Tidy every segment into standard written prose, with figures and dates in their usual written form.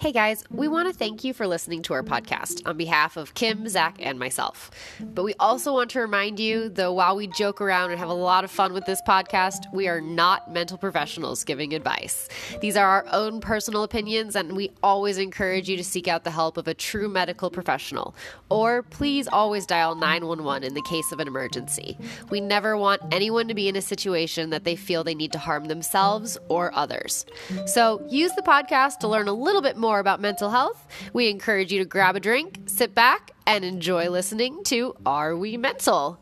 Hey guys, we want to thank you for listening to our podcast on behalf of Kim, Zach, and myself. But we also want to remind you, though while we joke around and have a lot of fun with this podcast, we are not mental professionals giving advice. These are our own personal opinions, and we always encourage you to seek out the help of a true medical professional. Or please always dial 911 in the case of an emergency. We never want anyone to be in a situation that they feel they need to harm themselves or others. So use the podcast to learn a little bit more about mental health. We encourage you to grab a drink, sit back, and enjoy listening to Are We Mental?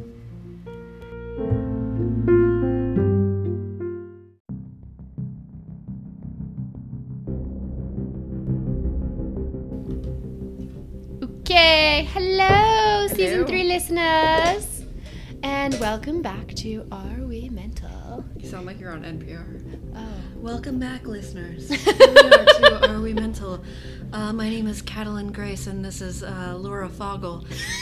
Okay, hello, Season 3 listeners, and welcome back to Are We Mental? You sound like you're on NPR. Oh. Welcome back, listeners. Here we are to Are We Mental? My name is Catalin Grace, and this is Laura Fogel.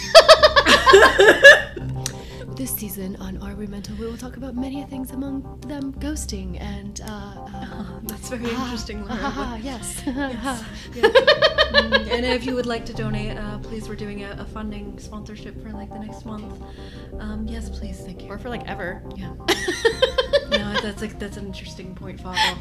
This season on Are We Mental, we will talk about many things, among them ghosting and That's very interesting, Laura. yes. Yes. And if you would like to donate, please, we're doing a funding sponsorship for like the next month. Yes, please, thank you. Or for like ever. Yeah. No, that's an interesting point, Fogel.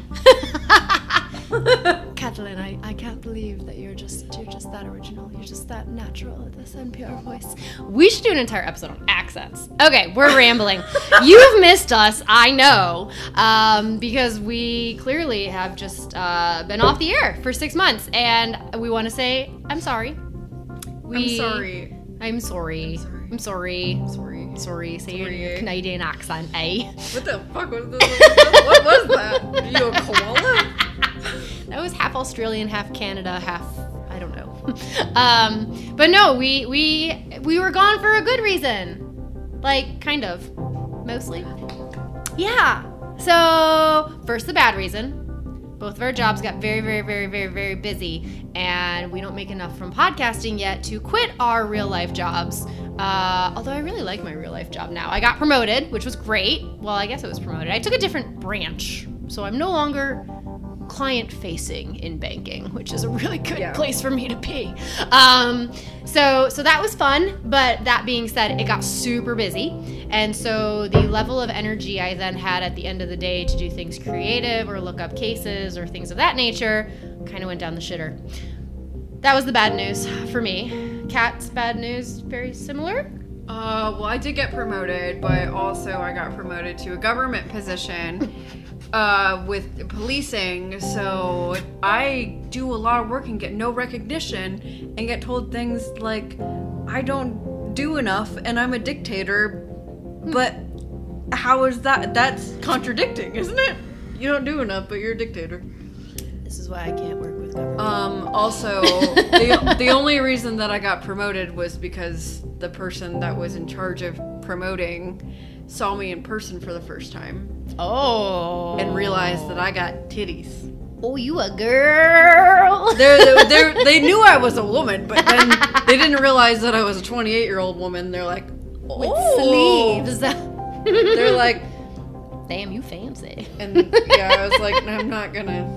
Catalin, I can't believe that you're just that original. You're just that natural with this NPR voice. We should do an entire episode on accents. Okay, we're rambling. You've missed us, I know, because we clearly have just been off the air for 6 months, and we want to say I'm sorry. I'm sorry. I'm sorry. I'm sorry. Sorry. Sorry. Say your Canadian accent, eh? What the fuck was this? What was that? Are you a koala? That was half Australian, half Canada, half I don't know. But no, we were gone for a good reason, like kind of, mostly. Yeah. So first, the bad reason. Both of our jobs got very, very, very, very, very busy, and we don't make enough from podcasting yet to quit our real life jobs. Although I really like my real life job now. I got promoted, which was great. Well, I guess I was promoted. I took a different branch, so I'm no longer client facing in banking, which is a really good place for me to be. So that was fun, but that being said, it got super busy. And so the level of energy I then had at the end of the day to do things creative or look up cases or things of that nature kind of went down the shitter. That was the bad news for me. Kat's bad news, very similar? Well, I did get promoted, but also I got promoted to a government position with policing, so I do a lot of work and get no recognition and get told things like I don't do enough and I'm a dictator, but how is that? That's contradicting, isn't it? You don't do enough, but you're a dictator. This is why I can't work with government. Also, the only reason that I got promoted was because the person that was in charge of promoting saw me in person for the first time. Oh. And realized that I got titties. Oh, you a girl. They knew I was a woman, but then they didn't realize that I was a 28-year-old woman. They're like, with sleeves. They're like, damn, you fancy. And yeah, I was like, I'm not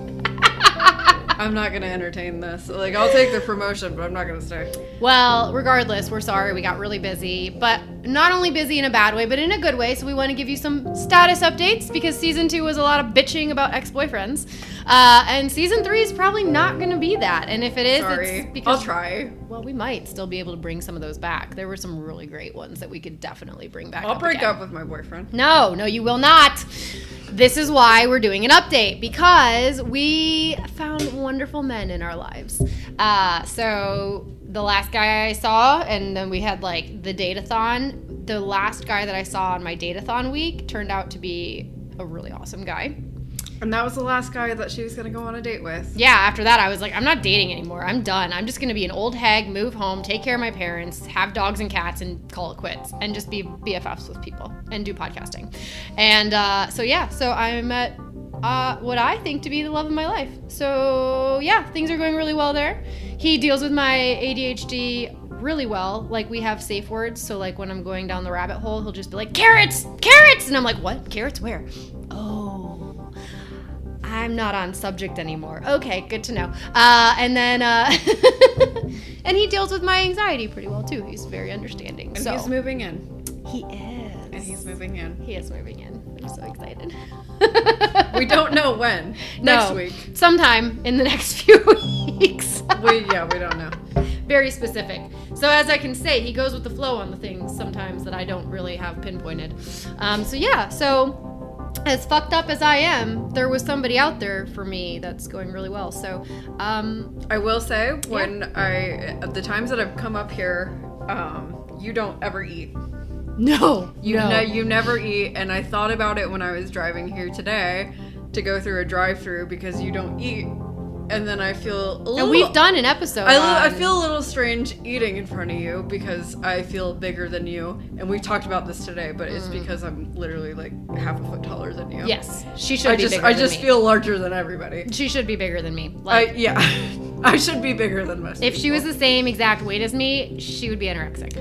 gonna entertain this. Like, I'll take the promotion, but I'm not gonna stay. Well, regardless, we're sorry. We got really busy, but not only busy in a bad way, but in a good way. So we want to give you some status updates because season 2 was a lot of bitching about ex-boyfriends. And season 3 is probably not going to be that. And if it is, it's because... I'll try. Well, we might still be able to bring some of those back. There were some really great ones that we could definitely bring back. I'll break up with my boyfriend. No, you will not. This is why we're doing an update, because we found wonderful men in our lives. So the last guy I saw, and then we had like the date-a-thon. The last guy that I saw on my date-a-thon week turned out to be a really awesome guy. And that was the last guy that she was going to go on a date with. Yeah, after that I was like, I'm not dating anymore. I'm done. I'm just going to be an old hag, move home, take care of my parents, have dogs and cats, and call it quits. And just be BFFs with people and do podcasting. And so I met what I think to be the love of my life. So yeah, things are going really well there. He deals with my ADHD really well. Like, we have safe words, so like when I'm going down the rabbit hole, he'll just be like, carrots, and I'm like, what? Carrots where? Oh, I'm not on subject anymore. Okay, good to know. And then, and he deals with my anxiety pretty well too. He's very understanding. And so he's moving in. he is. And he's moving in. He is moving in. I'm so excited. We don't know when. Next week. Sometime in the next few weeks. We don't know. Very specific. So as I can say, he goes with the flow on the things sometimes that I don't really have pinpointed. So as fucked up as I am, there was somebody out there for me that's going really well. So I will say, the times that I've come up here, you don't ever eat. no. You never eat, and I thought about it when I was driving here today to go through a drive-through because you don't eat, and then I feel a little... And we've done an episode I feel a little strange eating in front of you because I feel bigger than you, and we talked about this today, but it's because I'm literally like half a foot taller than you. Yes, she should be bigger than me. I just feel larger than everybody. She should be bigger than me. I should be bigger than most If people. she was the same exact weight as me, she would be anorexic.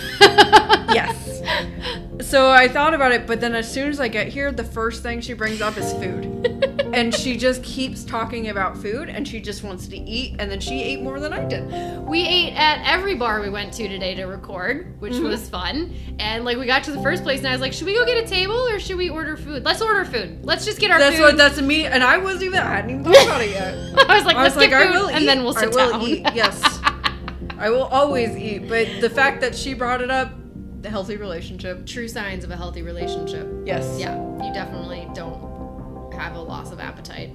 Yes. So I thought about it, but then as soon as I get here, the first thing she brings up is food. And she just keeps talking about food, and she just wants to eat, and then she ate more than I did. We ate at every bar we went to today to record, which was fun. And like we got to the first place, and I was like, should we go get a table or should we order food? Let's order food. Let's just get our food. That's me, and I hadn't even thought about it yet. I was like, let's get food, and then we'll sit down. I will eat, yes. I will always eat, but the fact that she brought it up, the healthy relationship. True signs of a healthy relationship. Yes. Yeah, you definitely don't have a loss of appetite.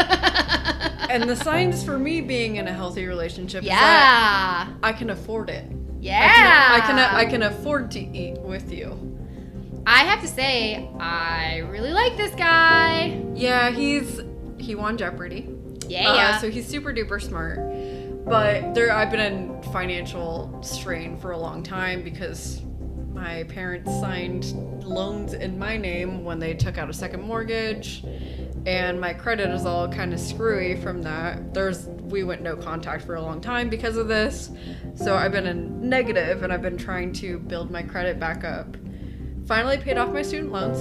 And the signs for me being in a healthy relationship is Yeah. that I can afford it. Yeah. I can afford to eat with you. I have to say, I really like this guy. Yeah, he won Jeopardy. Yeah. So he's super duper smart. But I've been in financial strain for a long time because my parents signed loans in my name when they took out a second mortgage, and my credit is all kind of screwy from that. We went no contact for a long time because of this, so I've been in negative, and I've been trying to build my credit back up. Finally paid off my student loans.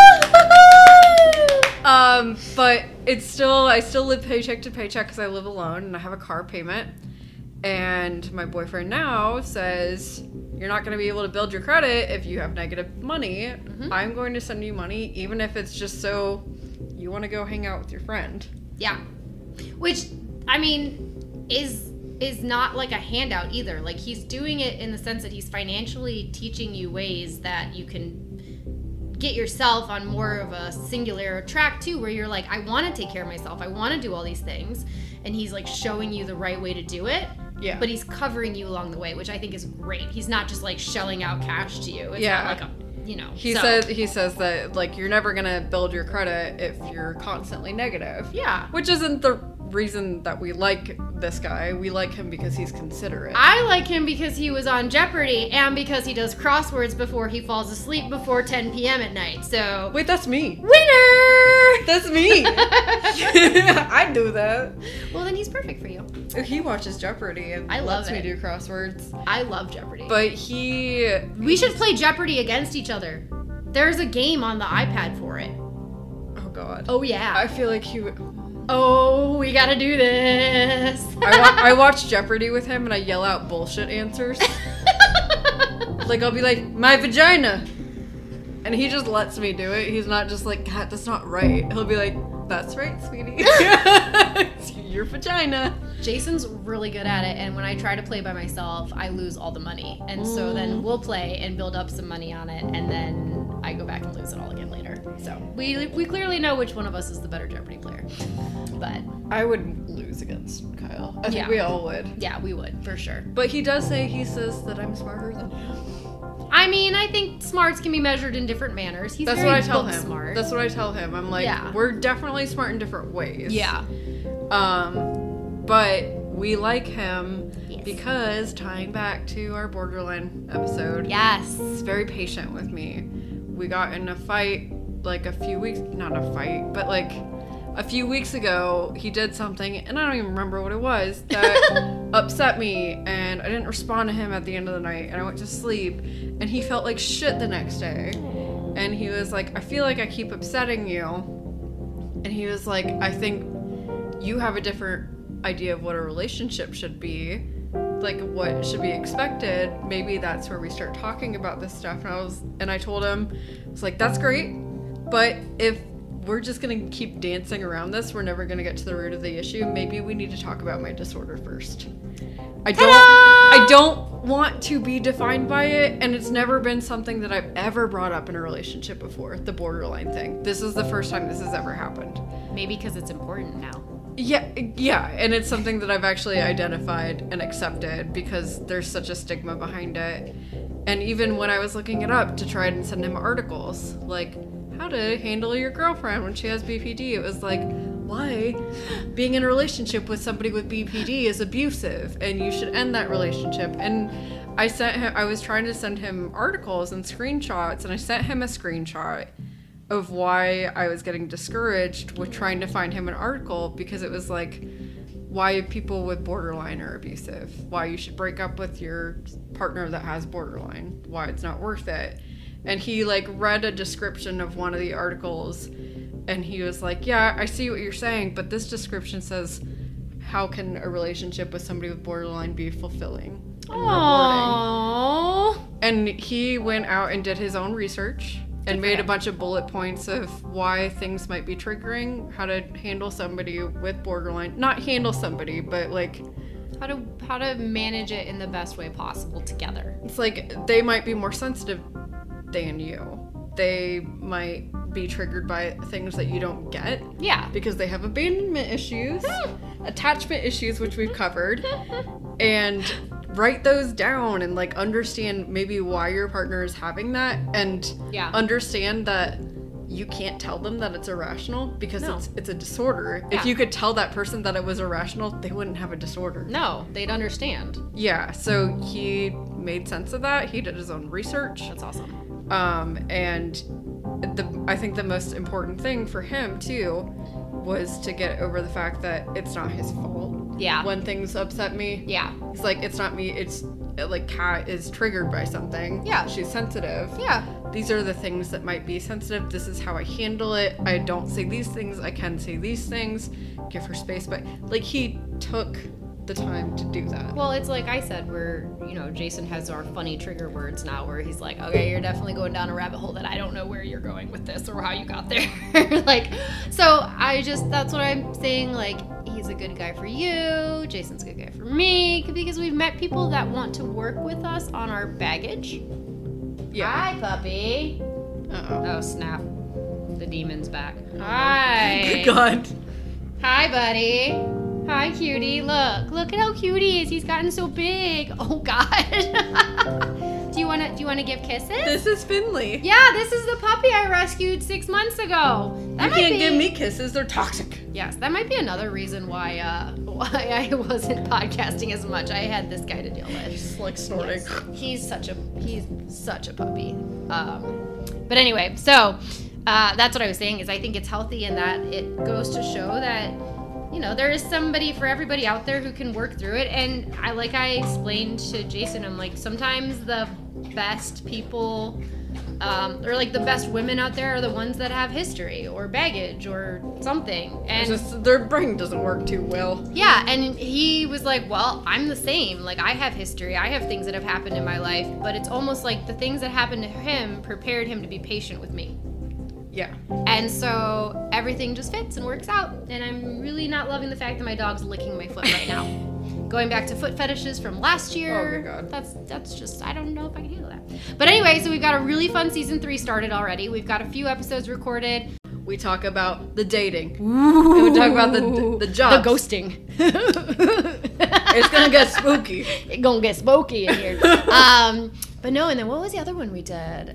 But I still live paycheck to paycheck because I live alone and I have a car payment. And my boyfriend now says, you're not going to be able to build your credit if you have negative money. Mm-hmm. I'm going to send you money, even if it's just so you want to go hang out with your friend. Yeah. Which, I mean, is not like a handout either. Like, he's doing it in the sense that he's financially teaching you ways that you can get yourself on more of a singular track too, where you're like, I want to take care of myself, I want to do all these things, and he's like showing you the right way to do it. Yeah. But he's covering you along the way, which I think is great. He's not just like shelling out cash to you. It's not like he says that like you're never gonna build your credit if you're constantly negative. Yeah. Which isn't the reason that we like this guy. We like him because he's considerate. I like him because he was on Jeopardy and because he does crosswords before he falls asleep before 10 p.m. at night. So wait, that's me. Winner! That's me. I do that. Well, then he's perfect for you. He watches Jeopardy and lets me do crosswords. I love Jeopardy. But we should play Jeopardy against each other. There's a game on the iPad for it. Oh God. Oh yeah. I feel like he would. Oh, we gotta do this. I watch Jeopardy with him and I yell out bullshit answers. Like, I'll be like, my vagina. And he just lets me do it. He's not just like, God, that's not right. He'll be like, that's right, sweetie. It's your vagina. Jason's really good at it, and when I try to play by myself, I lose all the money. And so then we'll play and build up some money on it, and then I go back and lose it all again later. So we clearly know which one of us is the better Jeopardy player. But I would lose against Kyle. I think we all would. Yeah, we would, for sure. But he says that I'm smarter than him. I mean, I think smarts can be measured in different manners. That's what I tell him. Smart. That's what I tell him. I'm like, we're definitely smart in different ways. Yeah. But we like him because, tying back to our Borderline episode, he's very patient with me. We got in a fight like a few weeks ago. He did something, and I don't even remember what it was, that upset me, and I didn't respond to him at the end of the night, and I went to sleep, and he felt like shit the next day. And he was like, I feel like I keep upsetting you. And he was like, I think you have a different idea of what a relationship should be, like what should be expected. Maybe that's where we start talking about this stuff. And I told him, I was like, that's great, but if we're just gonna keep dancing around this, we're never gonna get to the root of the issue. Maybe we need to talk about my disorder first. I don't want to be defined by it, and it's never been something that I've ever brought up in a relationship before, the borderline thing. This is the first time this has ever happened. Maybe because it's important now. Yeah, and it's something that I've actually identified and accepted because there's such a stigma behind it. And even when I was looking it up to try and send him articles, like how to handle your girlfriend when she has BPD, it was like, why being in a relationship with somebody with BPD is abusive and you should end that relationship. And I was trying to send him articles and screenshots, and I sent him a screenshot of why I was getting discouraged with trying to find him an article, because it was like why people with borderline are abusive, why you should break up with your partner that has borderline, why it's not worth it. And he like read a description of one of the articles, and he was like, yeah, I see what you're saying, but this description says, how can a relationship with somebody with borderline be fulfilling and rewarding? And he went out and did his own research and made a bunch of bullet points of why things might be triggering, how to handle somebody with borderline. Not handle somebody, but like how to manage it in the best way possible together. It's like they might be more sensitive than you. They might be triggered by things that you don't get. Yeah. Because they have abandonment issues, attachment issues, which we've covered. And write those down and like understand maybe why your partner is having that, and understand that you can't tell them that it's irrational because it's a disorder. Yeah. If you could tell that person that it was irrational, they wouldn't have a disorder. No, they'd understand. Yeah, so he made sense of that. He did his own research. That's awesome. And I think the most important thing for him too was to get over the fact that it's not his fault. Yeah. When things upset me. Yeah. It's like, it's not me. It's like Kat is triggered by something. Yeah. She's sensitive. Yeah. These are the things that might be sensitive. This is how I handle it. I don't say these things. I can say these things. Give her space. But like, he took the time to do that. Well, it's like I said, Jason has our funny trigger words now where he's like, okay, you're definitely going down a rabbit hole that I don't know where you're going with this or how you got there. That's what I'm saying. Like, he's a good guy for you. Jason's a good guy for me, because we've met people that want to work with us on our baggage. Yeah. Hi, puppy. Uh-oh. Oh, snap. The demon's back. Hi. God. Hi, buddy. Hi, cutie. Look at how cute he is. He's gotten so big. Oh God. Do you wanna give kisses? This is Finley. Yeah, this is the puppy I rescued 6 months ago. You can't give me kisses. They're toxic. Yes, that might be another reason why I wasn't podcasting as much. I had this guy to deal with. He's like snorting. Yes, he's such a puppy. But anyway, so that's what I was saying. Is I think it's healthy in that it goes to show that, there is somebody for everybody out there who can work through it. And I explained to Jason, I'm like, sometimes the best people, or like the best women out there are the ones that have history or baggage or something. And just their brain doesn't work too well. Yeah, and he was like, well, I'm the same. Like, I have history. I have things that have happened in my life. But it's almost like the things that happened to him prepared him to be patient with me. Yeah. And so everything just fits and works out. And I'm really not loving the fact that my dog's licking my foot right now. Going back to foot fetishes from last year. Oh my God. That's just, I don't know if I can handle that. But anyway, so we've got a really fun season 3 started already. We've got a few episodes recorded. We talk about the dating. Ooh. And we talk about the jobs. The ghosting. It's gonna get spooky. It's gonna get spooky in here. But no, and then what was the other one we did?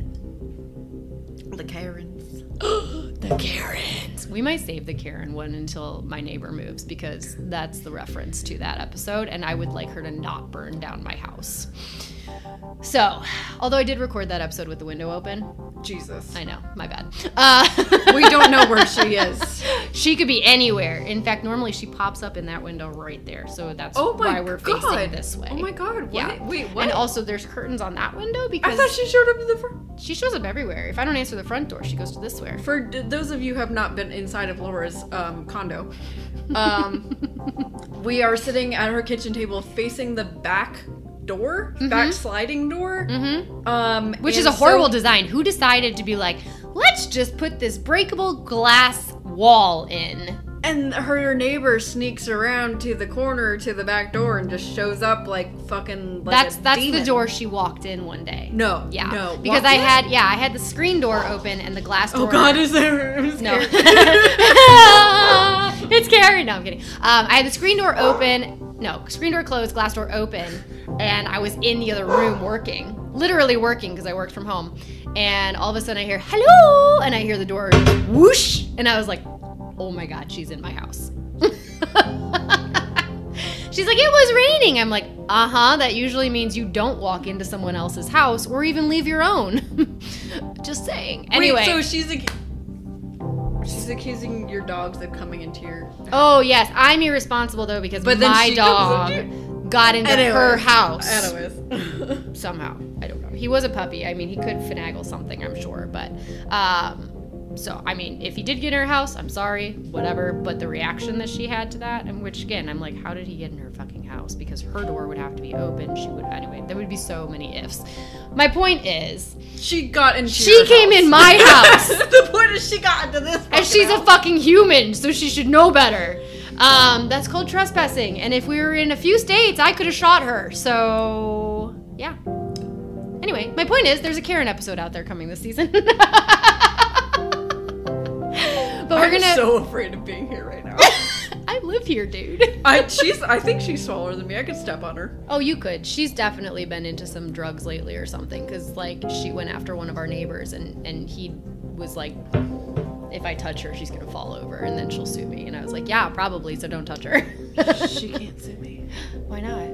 The Karens. The Karens. We might save the Karen one until my neighbor moves, because that's the reference to that episode, and I would like her to not burn down my house. So, although I did record that episode with the window open, Jesus. I know, my bad. We don't know where she is. She could be anywhere. In fact, normally she pops up in that window right there. So that's why we're facing this way. Oh my god. What? Yeah. Wait, what? And also there's curtains on that window I because thought she showed up to the front. she shows up everywhere. If I don't answer the front door, she goes to this way. For those of you who have not been inside of Laura's condo, we are sitting at her kitchen table facing the back door, back sliding door. Which is a horrible design. Who decided to be like, let's just put this breakable glass wall in? And her neighbor sneaks around to the corner to the back door and just shows up like fucking like That's demon. the door she walked in one day. No. Yeah. No. Because What? I had the screen door open and the glass door. Oh god, is there? I'm No. scared. It's scary. No, I'm kidding. I had the screen door open. No, screen door closed, glass door open, and I was in the other room working, literally working because I worked from home. And all of a sudden I hear, hello, and I hear the door whoosh, and I was like, oh my god, she's in my house. She's like, it was raining. I'm like, that usually means you don't walk into someone else's house or even leave your own. Just saying. Anyway. Wait, so she's accusing your dogs of coming into your... Oh, yes. I'm irresponsible, though, because But then my she dog comes got into her house. Anyways. Somehow. I don't know. He was a puppy. I mean, he could finagle something, I'm sure. But, so, I mean, if he did get in her house, I'm sorry, whatever. But the reaction that she had to that, and which, again, I'm like, how did he get in her fucking house? Because her door would have to be open. She would, anyway, there would be so many ifs. My point is... She got into She your came house. in my house. The point is she got into this And she's a fucking human, so she should know better. That's called trespassing. And if we were in a few states, I could have shot her. So, yeah. Anyway, my point is, there's a Karen episode out there coming this season. But we're I'm so afraid of being here right now. I live here, dude. I think she's smaller than me. I could step on her. Oh, you could. She's definitely been into some drugs lately or something. Because, like, she went after one of our neighbors and he was like, if I touch her, she's going to fall over and then she'll sue me. And I was like, yeah, probably, so don't touch her. She can't sue me. Why not?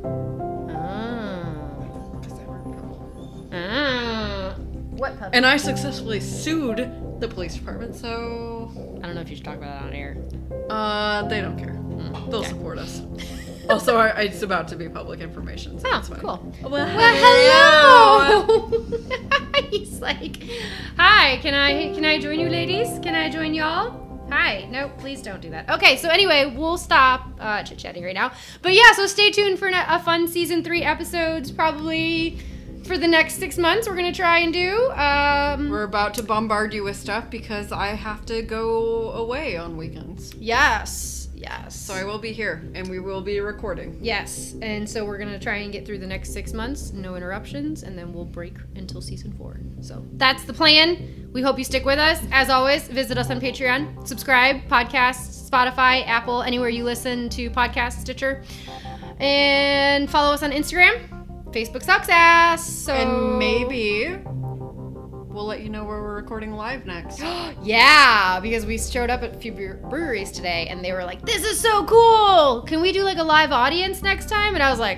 What puppy? And I successfully sued the police department, so I don't know if you should talk about that on air. they don't care. They'll okay. support us. Also, it's about to be public information, so Oh, it's fine. cool. Well, Hello. He's like, hi, can I join you ladies? Can I join y'all? Hi. No, please don't do that. Okay, so anyway, we'll stop chit-chatting right now. But yeah, so stay tuned for a fun season 3 episodes, probably for the next 6 months. We're going to try and do. We're about to bombard you with stuff because I have to go away on weekends. Yes. So I will be here, and we will be recording. Yes, and so we're gonna try and get through the next 6 months, no interruptions, and then we'll break until season 4. So that's the plan. We hope you stick with us. As always, visit us on Patreon, subscribe, podcasts, Spotify, Apple, anywhere you listen to podcasts, Stitcher, and follow us on Instagram. Facebook sucks ass. So And maybe we'll let you know where we're recording live next. Yeah, because we showed up at a few breweries today and they were like, this is so cool. Can we do like a live audience next time? And I was like,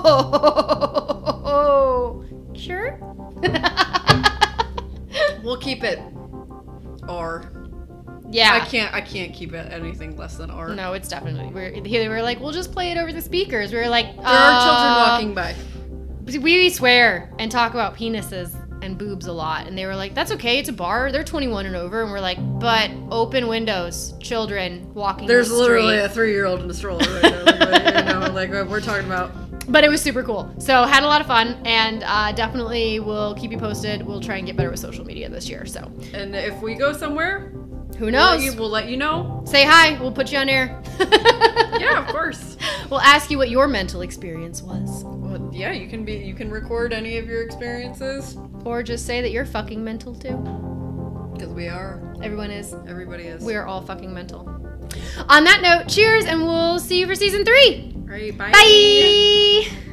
oh, sure. We'll keep it R. Yeah. I can't keep it anything less than R. No, it's definitely. They were like, we'll just play it over the speakers. We were like, There are children walking by. We swear and talk about penises and boobs a lot, and they were like, that's okay, it's a bar, they're 21 and over, and we're like, but open windows, children walking There's the street. literally a 3-year-old in a stroller right now. Like we're talking about. But it was super cool, so had a lot of fun, and definitely we'll keep you posted. We'll try and get better with social media this year, so And if we go somewhere, who knows. we'll let you know. Say hi, we'll put you on air. Yeah, of course. We'll ask you what your mental experience was, Well, yeah, you can record any of your experiences or just say that you're fucking mental too. because we are. Everyone is. Everybody is. We are all fucking mental. On that note, cheers, and we'll see you for season 3. All right, bye. Bye.